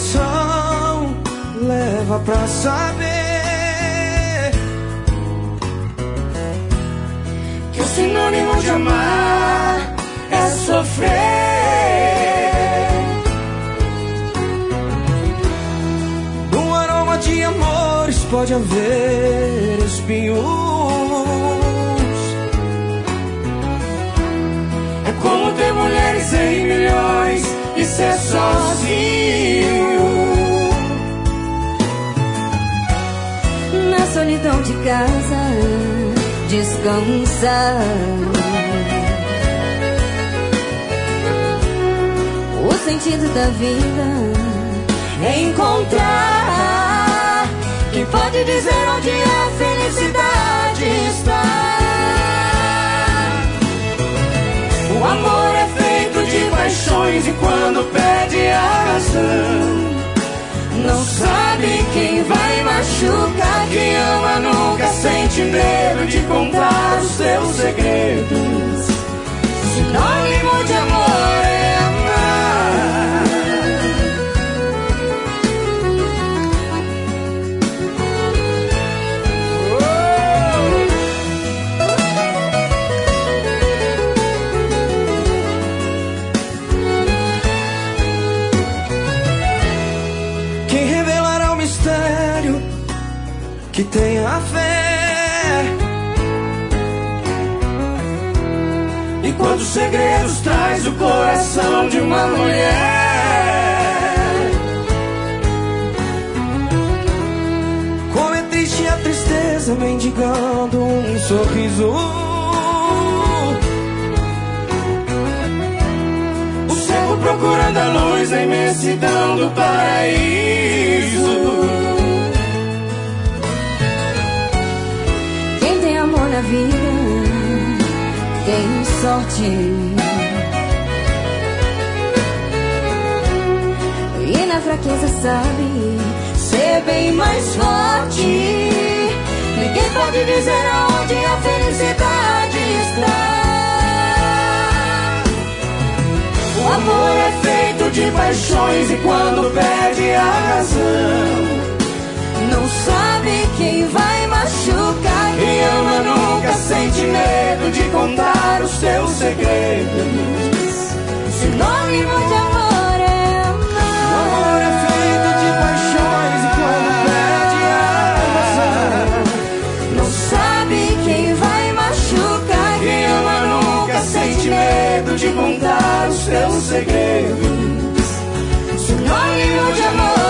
coração leva pra saber que o sinônimo de amar é sofrer. No aroma de amores pode haver espinhos. É como ter mulheres em milhões e ser sozinho. Na solidão de casa, descansar. O sentido da vida é encontrar quem pode dizer onde a felicidade está. O amor é feito de paixões e quando perde a razão, não sabe quem vai machucar. Quem ama nunca sente medo de contar os seus segredos. Sinônimo de amor é amar. Quem revelará o mistério que tenha a fé, e quantos segredos traz o coração de uma mulher. Como é triste a tristeza mendigando um sorriso. O cego procurando a luz na imensidão do paraíso. Na vida tem sorte, e na fraqueza sabe ser bem mais forte. Ninguém pode dizer aonde a felicidade está. O amor é feito de paixões e quando perde a razão, não sabe quem vai machucar. Quem ama nunca sente medo de contar os seus segredos. Sinônimo de amor é amar. O amor é feito de paixões e quando perde a razão, não sabe quem vai machucar. Quem ama nunca sente medo de contar os seus segredos. Sinônimo de amor.